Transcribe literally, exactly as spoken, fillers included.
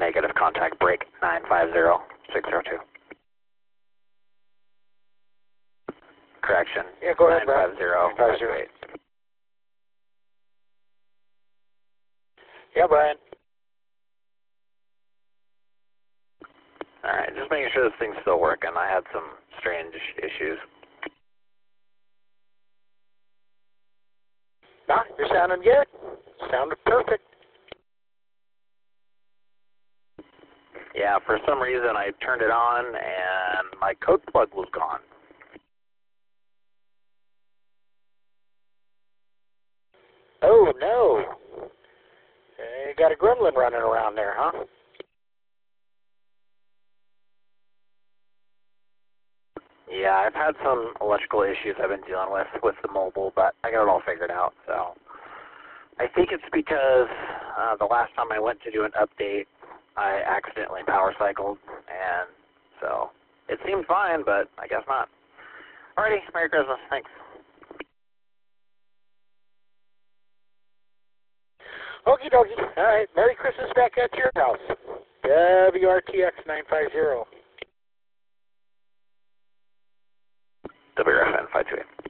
negative, contact break nine five zero six zero two. Correction. Yeah, go ahead, nine five zero five two eight. Yeah, Brian. Alright, just making sure this thing's still working. I had some strange issues. Nah, you're sounding good. Sounded perfect. Yeah, for some reason I turned it on and my code plug was gone. Oh, no. You got a gremlin running around there, huh? Yeah, I've had some electrical issues I've been dealing with with the mobile, but I got it all figured out. So I think it's because uh, the last time I went to do an update, I accidentally power cycled, and so it seemed fine, but I guess not. Alrighty, Merry Christmas. Thanks. Okie dokie. All right. Merry Christmas back at your house. W R T X nine five zero. W R F N five two eight.